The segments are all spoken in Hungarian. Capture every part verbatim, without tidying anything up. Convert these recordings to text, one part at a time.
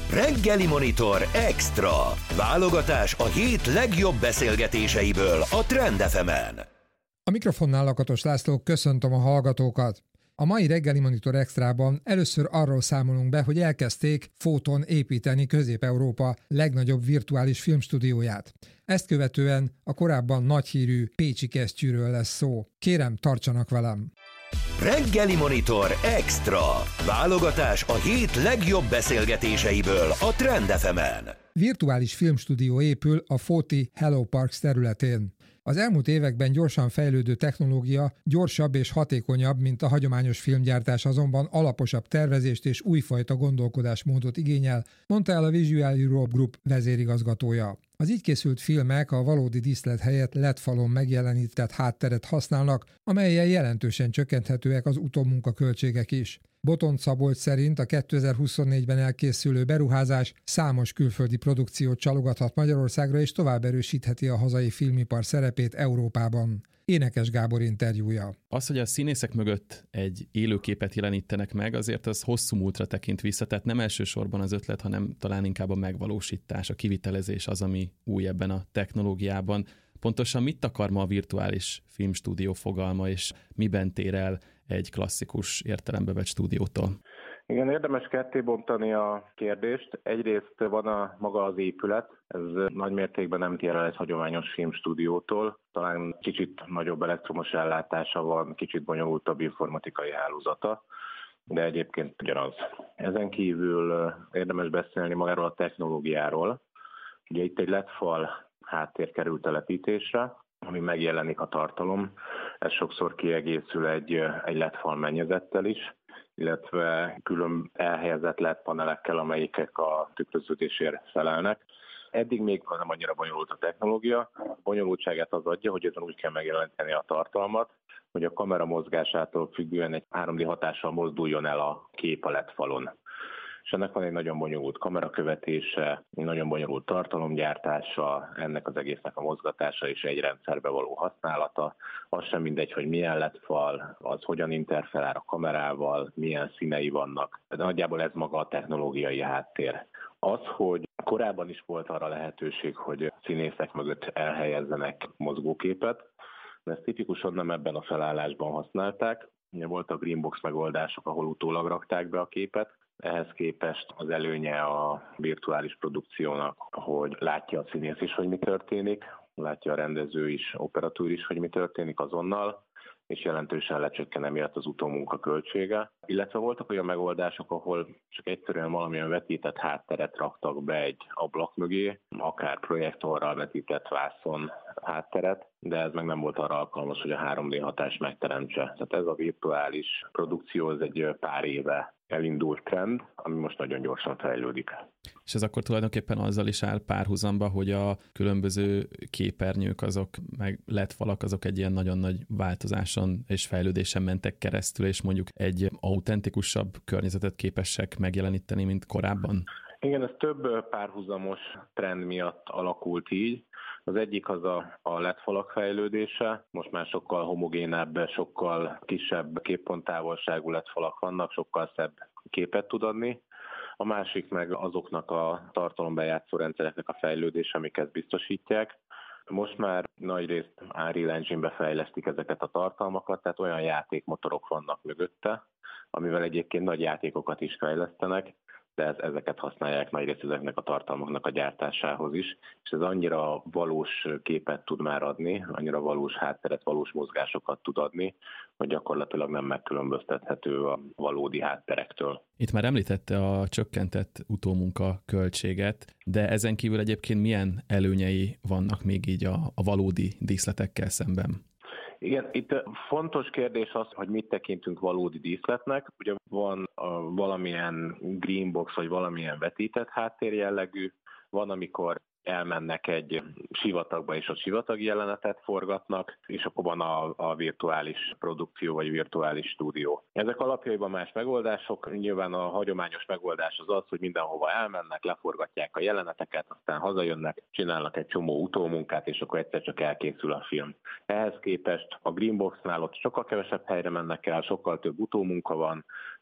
Reggeli Monitor Extra. Válogatás a hét legjobb beszélgetéseiből a Trend ef emen. A mikrofonnál Lakatos László, köszöntöm a hallgatókat. A mai Reggeli Monitor Extrában először arról számolunk be, hogy elkezdték Photon építeni Közép-Európa legnagyobb virtuális filmstúdióját. Ezt követően a korábban nagyhírű pécsi kesztyűről lesz szó. Kérem, tartsanak velem! Reggeli Monitor Extra. Válogatás a hét legjobb beszélgetéseiből a Trend ef emen. Virtuális filmstúdió épül a Fóti Hello Parks területén. Az elmúlt években gyorsan fejlődő technológia gyorsabb és hatékonyabb, mint a hagyományos filmgyártás, azonban alaposabb tervezést és újfajta gondolkodásmódot igényel, mondta el a Visual Europe Group vezérigazgatója. Az így készült filmek a valódi díszlet helyett el é dé falon megjelenített hátteret használnak, amellyel jelentősen csökkenthetőek az utómunkaköltségek is. Botont Szabolcs szerint a kétezer-huszonnégyben elkészülő beruházás számos külföldi produkciót csalogathat Magyarországra és tovább erősítheti a hazai filmipar szerepét Európában. Énekes Gábor interjúja. Az, hogy a színészek mögött egy élőképet jelenítenek meg, azért az hosszú múltra tekint vissza, tehát nem elsősorban az ötlet, hanem talán inkább a megvalósítás, a kivitelezés az, ami új ebben a technológiában. Pontosan mit akar ma a virtuális filmstúdió fogalma, és miben tér el egy klasszikus értelembe vett stúdiótól? Igen, érdemes ketté bontani a kérdést. Egyrészt van a maga az épület, ez nagy mértékben nem tér el egy hagyományos filmstúdiótól. Talán kicsit nagyobb elektromos ellátása van, kicsit bonyolultabb informatikai hálózata, de egyébként ugyanaz. Ezen kívül érdemes beszélni magáról a technológiáról. Ugye itt egy el é dé fal háttér kerül telepítésre, ami megjelenik a tartalom. Ez sokszor kiegészül egy, egy el é dé fal mennyezettel is, illetve külön elhelyezett el é dé panelekkel, amelyikek a tükröződésért felelnek. Eddig még nem annyira bonyolult a technológia. A bonyolultságát az adja, hogy ezen úgy kell megjeleníteni a tartalmat, hogy a kamera mozgásától függően egy három dé hatással mozduljon el a kép a el é dé falon. És ennek van egy nagyon bonyolult kamerakövetése, egy nagyon bonyolult tartalomgyártása, ennek az egésznek a mozgatása és egy rendszerbe való használata. Az sem mindegy, hogy milyen el é dé fal, az hogyan interferál a kamerával, milyen színei vannak. De nagyjából ez maga a technológiai háttér. Az, hogy korábban is volt arra lehetőség, hogy színészek mögött elhelyezzenek mozgóképet, de ezt tipikusan nem ebben a felállásban használták. Ugye voltak greenbox megoldások, ahol utólag rakták be a képet. Ehhez képest az előnye a virtuális produkciónak, hogy látja a színész is, hogy mi történik, látja a rendező is, operatőr is, hogy mi történik azonnal, és jelentősen lecsökken emiatt az utómunka költsége. Illetve voltak olyan megoldások, ahol csak egyszerűen valamilyen vetített hátteret raktak be egy ablak mögé, akár projektorral vetített vászon hátteret, de ez meg nem volt arra alkalmas, hogy a három dé hatást megteremtse. Tehát ez a virtuális produkció, ez egy pár éve elindult trend, ami most nagyon gyorsan fejlődik. És ez akkor tulajdonképpen azzal is áll párhuzamba, hogy a különböző képernyők, azok meg el é dé falak, azok egy ilyen nagyon nagy változáson és fejlődésen mentek keresztül, és mondjuk egy autentikusabb környezetet képesek megjeleníteni, mint korábban? Igen, ez több párhuzamos trend miatt alakult így. Az egyik az a, a el é dé falak fejlődése, most már sokkal homogénebb, sokkal kisebb képponttávolságú el é dé falak vannak, sokkal szebb képet tud adni. A másik meg azoknak a tartalombejátszó rendszereknek a fejlődése, amik ezt biztosítják. Most már nagyrészt Unreal Engine-be fejlesztik ezeket a tartalmakat, tehát olyan játékmotorok vannak mögötte, amivel egyébként nagy játékokat is fejlesztenek, de ez, ezeket használják nagyrészt ezeknek a tartalmaknak a gyártásához is, és ez annyira valós képet tud már adni, annyira valós hátteret, valós mozgásokat tud adni, hogy gyakorlatilag nem megkülönböztethető a valódi hátterektől. Itt már említette a csökkentett utómunka költséget, de ezen kívül egyébként milyen előnyei vannak még így a, a valódi díszletekkel szemben? Igen, itt fontos kérdés az, hogy mit tekintünk valódi díszletnek. Ugye van a valamilyen greenbox, vagy valamilyen vetített háttér jellegű, van, amikor elmennek egy sivatagba, és a sivatag jelenetet forgatnak, és akkor van a, a virtuális produkció, vagy virtuális stúdió. Ezek alapjaiban más megoldások. Nyilván a hagyományos megoldás az az, hogy mindenhova elmennek, leforgatják a jeleneteket, aztán hazajönnek, csinálnak egy csomó utómunkát, és akkor egyszer csak elkészül a film. Ehhez képest a Greenboxnál ott sokkal kevesebb helyre mennek el, sokkal több utómunka van,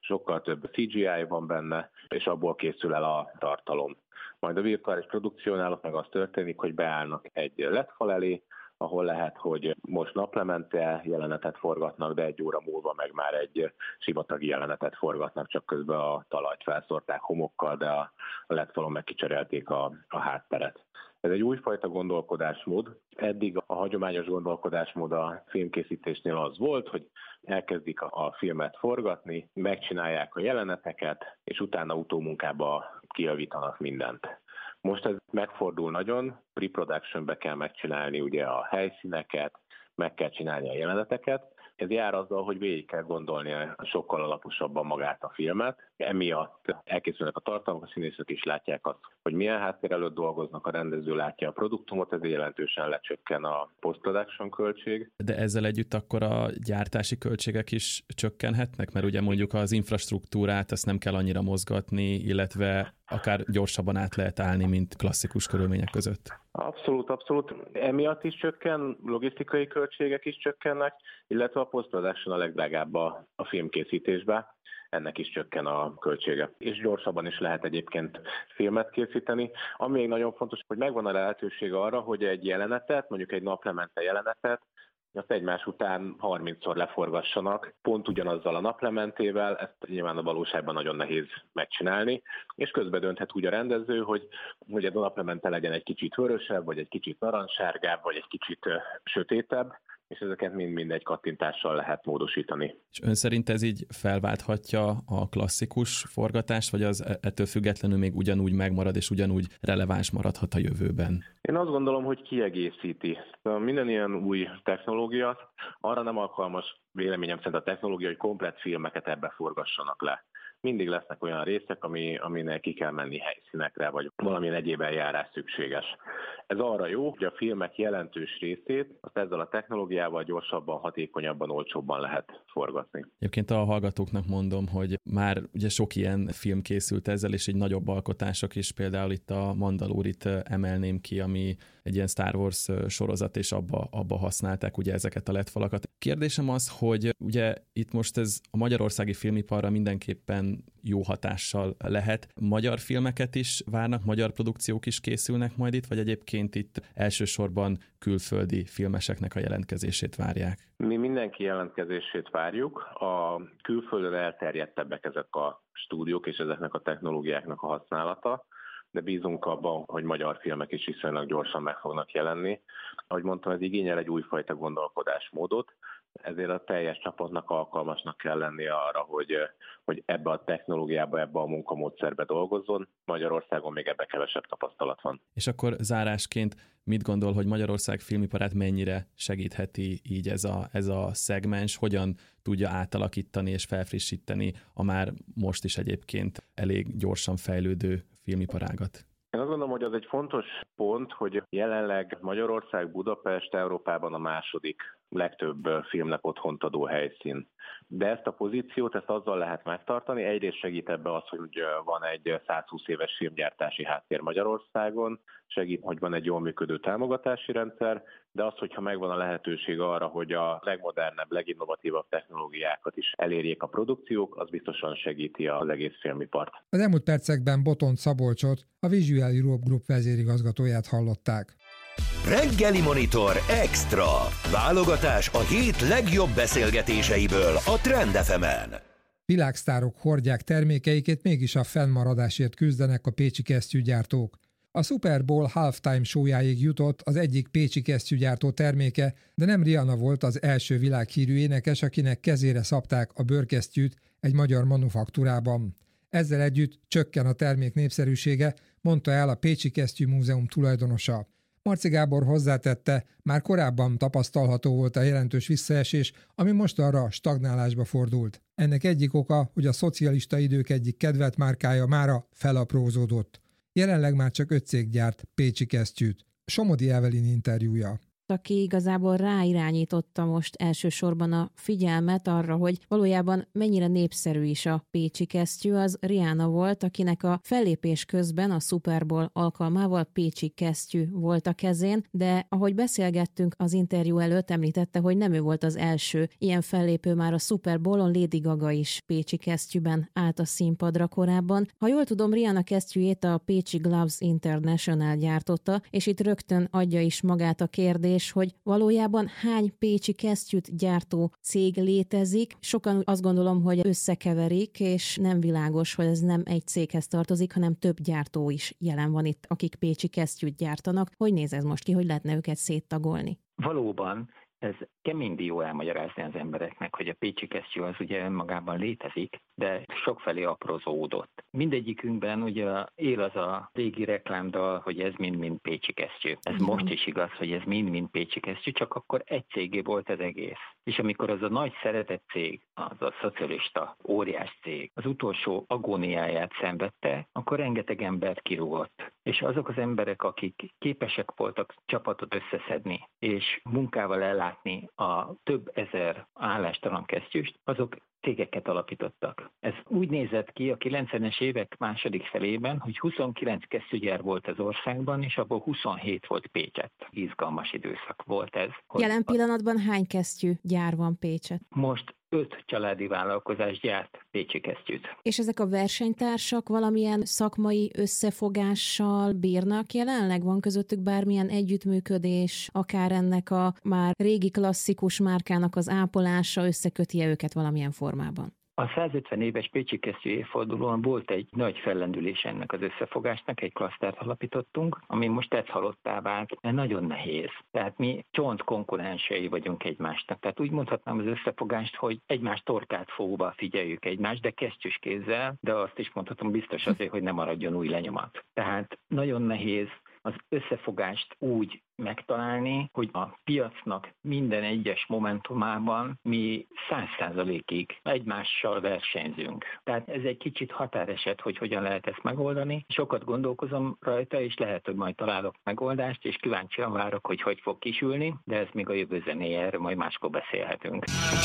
sokkal több cé gé í van benne, és abból készül el a tartalom. Majd a virtuális produkciónál meg az történik, hogy beállnak egy lé e dé fal elé, ahol lehet, hogy most naplemente jelenetet forgatnak, de egy óra múlva meg már egy sivatagi jelenetet forgatnak, csak közben a talajt felszórták homokkal, de a lé e dé falon meg kicserélték a, a hátteret. Ez egy újfajta gondolkodásmód. Eddig a hagyományos gondolkodásmód a filmkészítésnél az volt, hogy elkezdik a filmet forgatni, megcsinálják a jeleneteket, és utána utómunkába kijavítanak mindent. Most ez megfordul nagyon, pre-productionbe kell megcsinálni ugye a helyszíneket, meg kell csinálni a jeleneteket. Ez jár azzal, hogy végig kell gondolni sokkal alaposabban magát a filmet. Emiatt elkészülnek a tartalmak, a színészek is látják azt, hogy milyen háttér előtt dolgoznak, a rendező látja a produktumot, ezért jelentősen lecsökken a post-production költség. De ezzel együtt akkor a gyártási költségek is csökkenhetnek? Mert ugye mondjuk az infrastruktúrát ezt nem kell annyira mozgatni, illetve akár gyorsabban át lehet állni, mint klasszikus körülmények között. Abszolút, abszolút. Emiatt is csökken, logisztikai költségek is csökkennek, illetve a post-production a legdrágább a, a filmkészítésben. Ennek is csökken a költsége. És gyorsabban is lehet egyébként filmet készíteni. Ami még nagyon fontos, hogy megvan a lehetőség arra, hogy egy jelenetet, mondjuk egy naplemente jelenetet, azt egymás után harmincszor leforgassanak, pont ugyanazzal a naplementével, ezt nyilván a valóságban nagyon nehéz megcsinálni, és közben dönthet úgy a rendező, hogy, hogy ez a naplemente legyen egy kicsit vörösebb, vagy egy kicsit narancssárgább, vagy egy kicsit uh, sötétebb, és ezeket mind-mind egy kattintással lehet módosítani. És ön szerint ez így felválthatja a klasszikus forgatást, vagy az ettől függetlenül még ugyanúgy megmarad, és ugyanúgy releváns maradhat a jövőben? Én azt gondolom, hogy kiegészíti. Minden ilyen új technológia arra nem alkalmas, véleményem szerint a technológia, hogy komplett filmeket ebbe forgassanak le. Mindig lesznek olyan részek, ami, aminek ki kell menni helyszínekre, vagy valamilyen egyéb eljárás szükséges. Ez arra jó, hogy a filmek jelentős részét azt ezzel a technológiával gyorsabban, hatékonyabban, olcsóbban lehet forgatni. Egyébként a hallgatóknak mondom, hogy már ugye sok ilyen film készült ezzel, és egy nagyobb alkotások is, például itt a Mandalórit emelném ki, ami egy ilyen Star Wars sorozat, és abba, abba használták ugye ezeket a lé é dé falakat. Kérdésem az, hogy ugye itt most ez a magyarországi filmiparra mindenképpen jó hatással lehet. Magyar filmeket is várnak, magyar produkciók is készülnek majd itt, vagy egyébként itt elsősorban külföldi filmeseknek a jelentkezését várják? Mi mindenki jelentkezését várjuk. A külföldön elterjedtebbek ezek a stúdiók és ezeknek a technológiáknak a használata, de bízunk abban, hogy magyar filmek is viszonylag gyorsan meg fognak jelenni. Ahogy mondtam, ez igényel egy újfajta gondolkodásmódot, ezért a teljes csapatnak alkalmasnak kell lennie arra, hogy, hogy ebbe a technológiába, ebbe a munkamódszerbe dolgozzon. Magyarországon még ebbe kevesebb tapasztalat van. És akkor zárásként mit gondol, hogy Magyarország filmiparát mennyire segítheti így ez a, ez a szegmens, hogyan tudja átalakítani és felfrissíteni a már most is egyébként elég gyorsan fejlődő filmiparágat? Én azt gondolom, hogy az egy fontos pont, hogy jelenleg Magyarország, Budapest Európában a második legtöbb filmnek otthont adó helyszín. De ezt a pozíciót, ezt azzal lehet megtartani. Egyrészt segít ebbe az, hogy van egy százhúsz éves filmgyártási háttér Magyarországon, segít, hogy van egy jól működő támogatási rendszer, de az, hogyha megvan a lehetőség arra, hogy a legmodernebb, leginnovatívabb technológiákat is elérjék a produkciók, az biztosan segíti az egész filmipart. Az elmúlt percekben Botont Szabolcsot, a Visual Europe Group vezérigazgatóját hallották. Reggeli Monitor Extra. Válogatás a hét legjobb beszélgetéseiből a Trend ef emen. Világsztárok hordják termékeiket, mégis a fennmaradásért küzdenek a pécsi kesztyűgyártók. A Super Bowl halftime showjáig jutott az egyik pécsi kesztyűgyártó terméke, de nem Rihanna volt az első világhírű énekes, akinek kezére szabták a bőrkesztyűt egy magyar manufaktúrában. Ezzel együtt csökken a termék népszerűsége, mondta el a Pécsi Kesztyű Múzeum tulajdonosa. Marci Gábor hozzátette, már korábban tapasztalható volt a jelentős visszaesés, ami most arra stagnálásba fordult. Ennek egyik oka, hogy a szocialista idők egyik kedvelt márkája mára felaprózódott. Jelenleg már csak öt cég gyárt pécsi kesztyűt. Somodi Evelyn interjúja. aki igazából ráirányította most elsősorban a figyelmet arra, hogy valójában mennyire népszerű is a pécsi kesztyű, az Rihanna volt, akinek a fellépés közben a Super Bowl alkalmával pécsi kesztyű volt a kezén, de ahogy beszélgettünk az interjú előtt, említette, hogy nem ő volt az első ilyen fellépő, már a Super Bowlon Lady Gaga is pécsi kesztyűben állt a színpadra korábban. Ha jól tudom, Rihanna kesztyűjét a Pécsi Gloves International gyártotta, és itt rögtön adja is magát a kérdés, hogy valójában hány pécsi kesztyűt gyártó cég létezik. Sokan azt gondolom, hogy összekeverik, és nem világos, hogy ez nem egy céghez tartozik, hanem több gyártó is jelen van itt, akik pécsi kesztyűt gyártanak. Hogy néz ez most ki, hogy lehetne őket széttagolni? Valóban ez kemény dió elmagyarázni az embereknek, hogy a pécsi kesztyű az ugye önmagában létezik, de sokfelé aprózódott. Mindegyikünkben ugye él az a régi reklámdal, hogy ez mind-mind pécsi kesztyű. Ez uh-huh. most is igaz, hogy ez mind-mind pécsi kesztyű, csak akkor egy cégé volt az egész. És amikor az a nagy szeretett cég, az a szocialista óriás cég az utolsó agóniáját szenvedte, akkor rengeteg embert kirúgott. És azok az emberek, akik képesek voltak csapatot összeszedni, és munkával ellátni a több ezer állástalan kesztyűst, azok cégeket alapítottak. Ez úgy nézett ki a kilencvenes évek második felében, hogy huszonkilenc kesztyűgyár volt az országban, és abból huszonhét volt Pécset. Izgalmas időszak volt ez. Jelen pillanatban hány kesztyűgyár van Pécset? Most öt családi vállalkozás gyárt pécsi kesztyűt. És ezek a versenytársak valamilyen szakmai összefogással bírnak jelenleg? Van közöttük bármilyen együttműködés, akár ennek a már régi klasszikus márkának az ápolása összeköti-e őket valamilyen formában? A százötven éves pécsi kesztyű évfordulón volt egy nagy fellendülés ennek az összefogásnak, egy klasztert alapítottunk, ami most ez halottá vált, mert nagyon nehéz. Tehát mi csont konkurensei vagyunk egymásnak. Tehát úgy mondhatnám az összefogást, hogy egymás torkát fogva figyeljük egymást, de kesztyűs kézzel, de azt is mondhatom biztos azért, hogy ne maradjon új lenyomat. Tehát nagyon nehéz az összefogást úgy megtalálni, hogy a piacnak minden egyes momentumában mi száz százalékig egymással versenyzünk. Tehát ez egy kicsit határeset, hogy hogyan lehet ezt megoldani. Sokat gondolkozom rajta, és lehet, hogy majd találok megoldást, és kíváncsian várok, hogy hogy fog kisülni, de ez még a jövő zenéje, erről majd máskor beszélhetünk.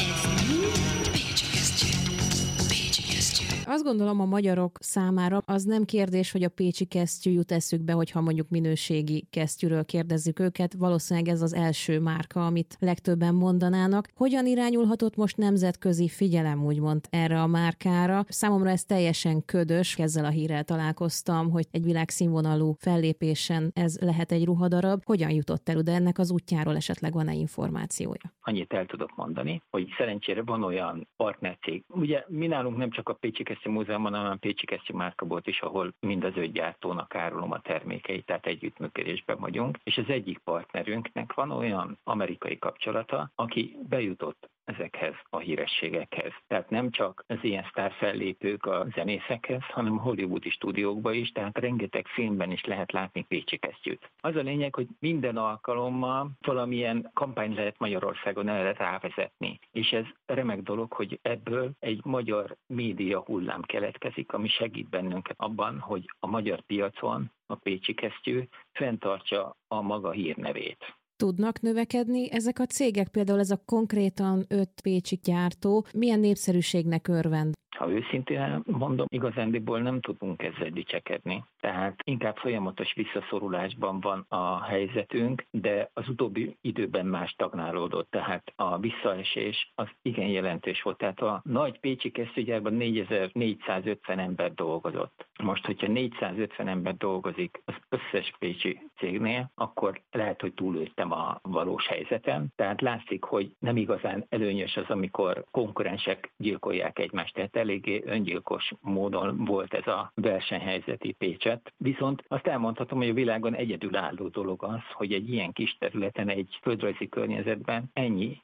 Azt gondolom, a magyarok számára az nem kérdés, hogy a pécsi kesztyű jut eszükbe, hogyha mondjuk minőségi kesztyűről kérdezzük őket. Valószínűleg ez az első márka, amit legtöbben mondanának. Hogyan irányulhatott most nemzetközi figyelem, úgymond erre a márkára? Számomra ez teljesen ködös, ezzel a hírrel találkoztam, hogy egy világszínvonalú fellépésen ez lehet egy ruhadarab. Hogyan jutott el, de ennek az útjáról esetleg van-e információja? Annyit el tudok mondani, hogy szerencsére van olyan partnercég. Ugye mi nálunk nem csak a Pécsi Kesztyű Múzeumban, hanem a Pécsi Kesztyű márkabolt is, ahol mind az öt gyártónak árulom a termékeit, tehát együttműködésben vagyunk. És az egyik partnerünknek van olyan amerikai kapcsolata, aki bejutott ezekhez a hírességekhez. Tehát nem csak az ilyen sztárfellépők a zenészekhez, hanem a hollywoodi stúdiókba is, tehát rengeteg filmben is lehet látni pécsi kesztyűt. Az a lényeg, hogy minden alkalommal valamilyen kampány lehet Magyarországon erre rávezetni. És ez remek dolog, hogy ebből egy magyar média hullám keletkezik, ami segít bennünket abban, hogy a magyar piacon a pécsi kesztyű fenntartsa a maga hírnevét. Tudnak növekedni ezek a cégek? Például ez a konkrétan öt pécsi gyártó milyen népszerűségnek örvend? Ha őszintén mondom, igazándiból nem tudunk ezzel dicsekedni. Tehát inkább folyamatos visszaszorulásban van a helyzetünk, de az utóbbi időben már stagnálódott, tehát a visszaesés az igen jelentős volt. Tehát a nagy pécsi kesztyűgyárban négyezer-négyszázötven ember dolgozott. Most, hogyha négyszázötven ember dolgozik az összes pécsi cégnél, akkor lehet, hogy túléltem a valós helyzeten. Tehát látszik, hogy nem igazán előnyös az, amikor konkurensek gyilkolják egymást. Tehát eléggé öngyilkos módon volt ez a versenyhelyzeti Pécset. Viszont azt elmondhatom, hogy a világon egyedülálló dolog az, hogy egy ilyen kis területen, egy földrajzi környezetben ennyi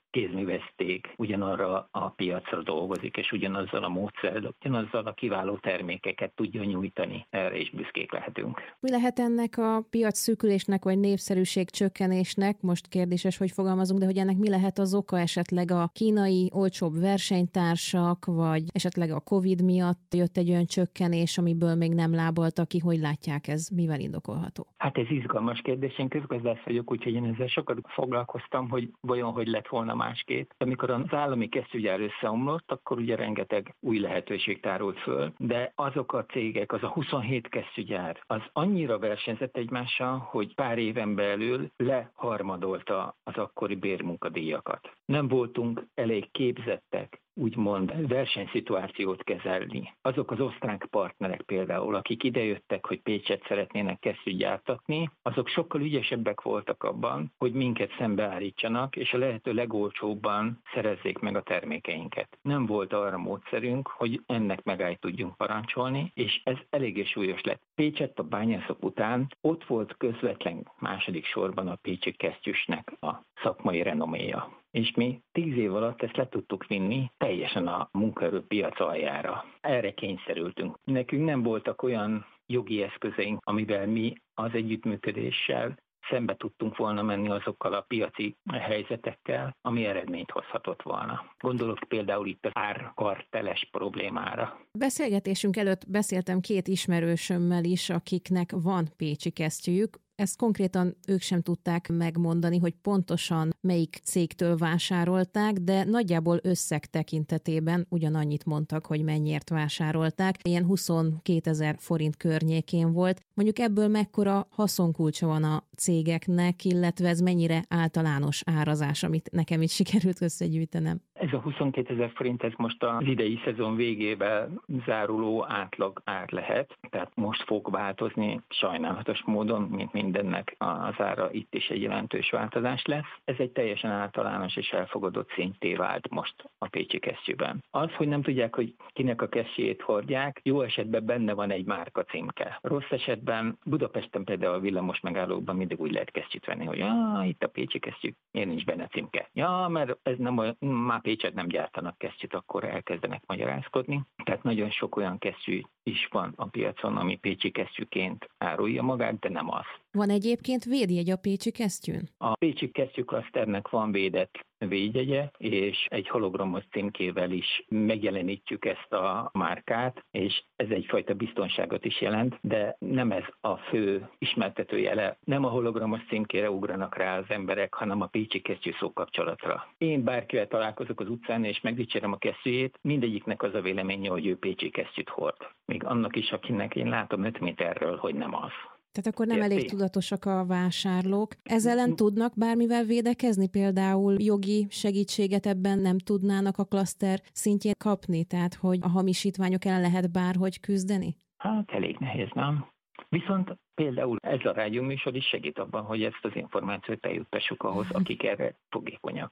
kézműves cég ugyanarra a piacra dolgozik, és ugyanazzal a módszerrel, ugyanazzal a kiváló termékeket tudja nyújtani. Erre is büszkék lehetünk. Mi lehet ennek a piac szűkülésnek, vagy népszerűség csökkenésnek? Most kérdéses, hogy fogalmazunk, de hogy ennek mi lehet az oka, esetleg a kínai olcsóbb versenytársak, vagy esetleg a Covid miatt jött egy olyan csökkenés, amiből még nem lábaltak ki, hogy látják ez, mivel indokolható? Hát ez izgalmas kérdés, én közgazdász vagyok, úgyhogy én ezzel sokat foglalkoztam, hogy vajon hogy lett volna másképp. Amikor az állami kesztyűgyár összeomlott, akkor ugye rengeteg új lehetőség tárult föl, de azok a cégek, az a huszonhét kesztyűgyár, az annyira versenyzett egymással, hogy pár éven belül leharmadolta az akkori bérmunkadíjakat. Nem voltunk elég képzettek, úgymond versenyszituációt kezelni. Azok az osztrák partnerek például, akik idejöttek, hogy Pécset szeretnének kesztyűt gyártatni, azok sokkal ügyesebbek voltak abban, hogy minket szembeállítsanak, és a lehető legolcsóbban szerezzék meg a termékeinket. Nem volt arra módszerünk, hogy ennek megáll tudjunk parancsolni, és ez eléggé súlyos lett. Pécset a bányászok után ott volt közvetlen második sorban a pécsi kesztyűsnek a szakmai renoméja. És mi tíz év alatt ezt le tudtuk vinni teljesen a munkaerőpiac aljára. Erre kényszerültünk. Nekünk nem voltak olyan jogi eszközeink, amivel mi az együttműködéssel szembe tudtunk volna menni azokkal a piaci helyzetekkel, ami eredményt hozhatott volna. Gondolok például itt az árkarteles problémára. Beszélgetésünk előtt beszéltem két ismerősömmel is, akiknek van pécsi kesztyűjük. Ezt konkrétan ők sem tudták megmondani, hogy pontosan melyik cégtől vásárolták, de nagyjából összeg tekintetében ugyanannyit mondtak, hogy mennyiért vásárolták. Ilyen huszonkétezer forint környékén volt. Mondjuk ebből mekkora haszonkulcsa van a cégeknek, illetve ez mennyire általános árazás, amit nekem is sikerült összegyűjtenem. Ez a huszonkétezer forint, ez most az idei szezon végével záruló átlag ár lehet, tehát most fog változni sajnálatos módon, mint mindennek az ára, itt is egy jelentős változás lesz. Ez egy teljesen általános és elfogadott szintté vált most a pécsi kesztyűben. Az, hogy nem tudják, hogy kinek a kesztyűjét hordják, jó esetben benne van egy márka címke. Rossz esetben Budapesten például a villamos megállókban mindig úgy lehet kesztyűt venni, hogy ah, itt a pécsi kesztyű, én nincs benne címke. Ja, mert ez nem olyan, már Pécset nem gyártanak kesztyűt, akkor elkezdenek magyarázkodni. Tehát nagyon sok olyan kesztyű is van a piacon, ami pécsi kesztyűként árulja magát, de nem az. Van egyébként védjegy a pécsi kesztyűn? A pécsi kesztyűklaszternek van védett védjegye, és egy hologramos címkével is megjelenítjük ezt a márkát, és ez egyfajta biztonságot is jelent, de nem ez a fő ismertetőjele. Nem a hologramos címkére ugranak rá az emberek, hanem a pécsi kesztyű szókapcsolatra. Én bárkivel találkozok az utcán, és megdicsérem a kesztyűjét, mindegyiknek az a véleménye, hogy ő pécsi kesztyűt hord. Még annak is, akinek én látom öt méterről, hogy nem az. Tehát akkor nem elég tudatosak a vásárlók. Ezzel ellen tudnak bármivel védekezni? Például jogi segítséget ebben nem tudnának a klaszter szintjén kapni? Tehát, hogy a hamisítványok ellen lehet bárhogy küzdeni? Hát elég nehéz, nem? Viszont például ez a rádióműsor is segít abban, hogy ezt az információt eljuttassuk ahhoz, akik erre fogékonyak.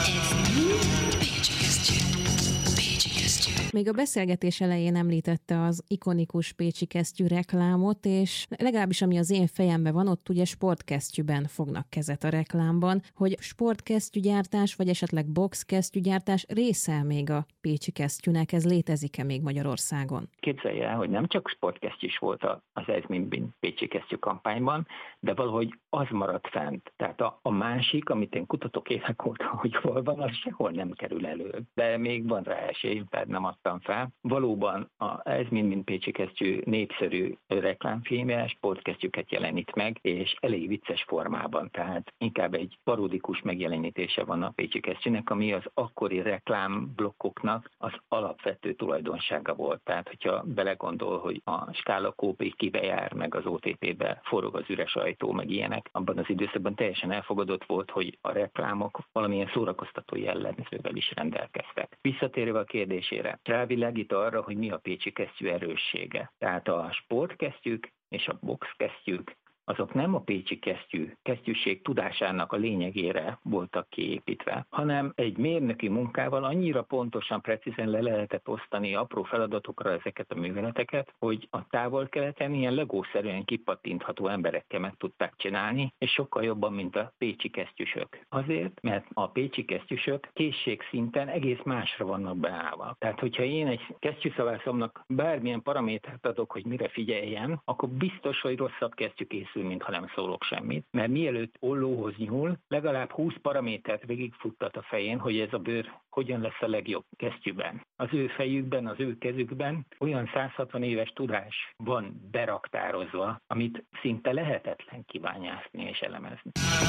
Még a beszélgetés elején említette az ikonikus pécsi kesztyű reklámot, és legalábbis ami az én fejemben van, ott ugye sportkesztyűben fognak kezet a reklámban, hogy sportkesztyűgyártás, vagy esetleg boxkesztyűgyártás része még a pécsi kesztyűnek, ez létezik-e még Magyarországon? Képzelj el, hogy nem csak sportkesztyű is volt az Ez mind pécsi kesztyű kampányban, de valahogy az maradt fent. Tehát a, a másik, amit én kutatok évek óta, hogy hol van, az sehol nem kerül elő. De még van rá esély, tehát nem adtam fel. Valóban a Ez mind pécsi kesztyű népszerű reklámfilmje, sportkesztyűket jelenít meg, és elég vicces formában. Tehát inkább egy parodikus megjelenítése van a pécsi kesztyűnek, ami az akkori reklámblokkoknak az alapvető tulajdonsága volt. Tehát, hogyha belegondol, hogy a Skála Kópé kibe jár, meg az o té pé-be forog az üres ajtó, meg ilyenek, abban az időszakban teljesen elfogadott volt, hogy a reklámok valamilyen szórakoztató jellemzővel is rendelkeztek. Visszatérve a kérdésére, rávilágít arra, hogy mi a pécsi kesztyű erőssége. Tehát a sportkesztyűk és a boxkesztyűk azok nem a pécsi kesztyű, kesztyűség tudásának a lényegére voltak kiépítve, hanem egy mérnöki munkával annyira pontosan, precízen le lehetett osztani apró feladatokra ezeket a műveleteket, hogy a távol-keleten ilyen legószerűen kipattintható emberekkel meg tudták csinálni, és sokkal jobban, mint a pécsi kesztyűsök. Azért, mert a pécsi kesztyűsök készségszinten egész másra vannak beállva. Tehát, hogyha én egy kesztyűszavászomnak bármilyen paramétert adok, hogy mire figyeljen, akkor biztos, hogy rosszabb kesztyű készül, mintha nem szólok semmit. Mert mielőtt ollóhoz nyúl, legalább húsz paramétert végigfuttat a fején, hogy ez a bőr hogyan lesz a legjobb kesztyűben. Az ő fejükben, az ő kezükben olyan száz hatvan éves tudás van beraktározva, amit szinte lehetetlen kibányászni és elemezni.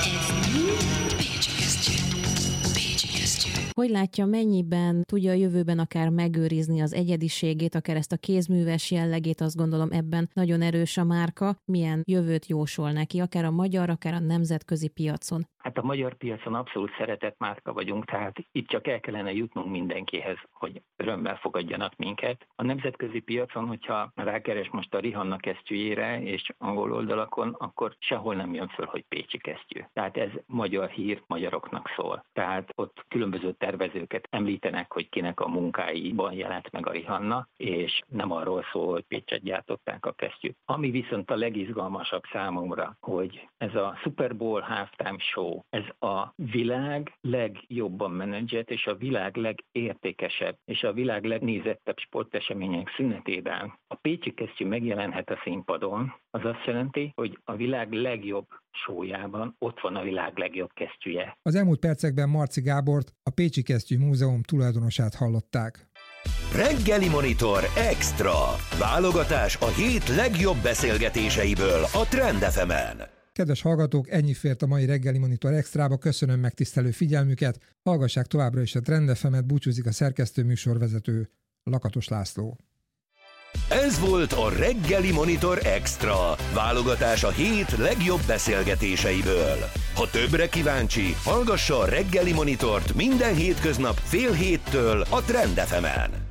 Hogy látja, mennyiben tudja a jövőben akár megőrizni az egyediségét, akár ezt a kézműves jellegét, azt gondolom ebben nagyon erős a márka. Milyen jövőt jósol neki, akár a magyar, akár a nemzetközi piacon? Hát a magyar piacon abszolút szeretett márka vagyunk, tehát itt csak el kellene jutnunk mindenkihez, hogy örömmel fogadjanak minket. A nemzetközi piacon, hogyha rákeres most a Rihanna kesztyűjére és angol oldalakon, akkor sehol nem jön föl, hogy pécsi kesztyű. Tehát ez magyar hír, magyaroknak szól. Tehát ott különböző tervezőket említenek, hogy kinek a munkáiban jelent meg a Rihanna, és nem arról szól, hogy Pécset gyártották a kesztyűt. Ami viszont a legizgalmasabb számomra, hogy ez a Super Bowl Halftime Show, ez a világ legjobban menedzselt és a világ legértékesebb és a világ legnézettebb sportesemények szünetében a pécsi kesztyű megjelenhet a színpadon, az azt jelenti, hogy a világ legjobb showjában ott van a világ legjobb kesztyűje. Az elmúlt percekben Marci Gábort, a Pécsi Kesztyű Múzeum tulajdonosát hallották. Reggeli Monitor Extra. Válogatás a hét legjobb beszélgetéseiből a Trend ef emen. Kedves hallgatók, ennyi fért a mai Reggeli Monitor Extrába, köszönöm megtisztelő figyelmüket, hallgassák továbbra is a Trend ef emet, búcsúzik a szerkesztő műsorvezető Lakatos László. Ez volt a Reggeli Monitor Extra. Válogatás a hét legjobb beszélgetéseiből. Ha többre kíváncsi, hallgassa a Reggeli Monitort minden hétköznap fél héttől a Trend ef emen.